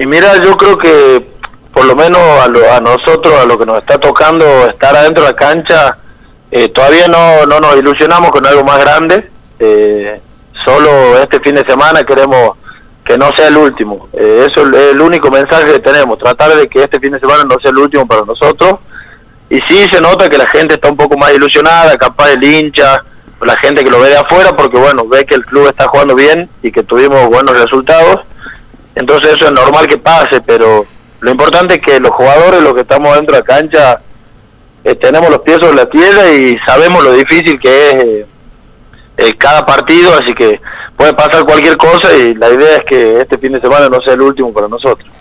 Y mira, yo creo que por lo menos a nosotros, a lo que nos está tocando estar adentro de la cancha, todavía no nos ilusionamos con algo más grande. Solo este fin de semana queremos que no sea el último. Eso es el único mensaje que tenemos, tratar de que este fin de semana no sea el último para nosotros. Y sí se nota que la gente está un poco más ilusionada, capaz el hincha, la gente que lo ve de afuera, porque bueno, ve que el club está jugando bien y que tuvimos buenos resultados. Entonces eso es normal que pase, pero lo importante es que los jugadores, los que estamos dentro de la cancha, tenemos los pies sobre la tierra y sabemos lo difícil que es cada partido, así que puede pasar cualquier cosa y la idea es que este fin de semana no sea el último para nosotros.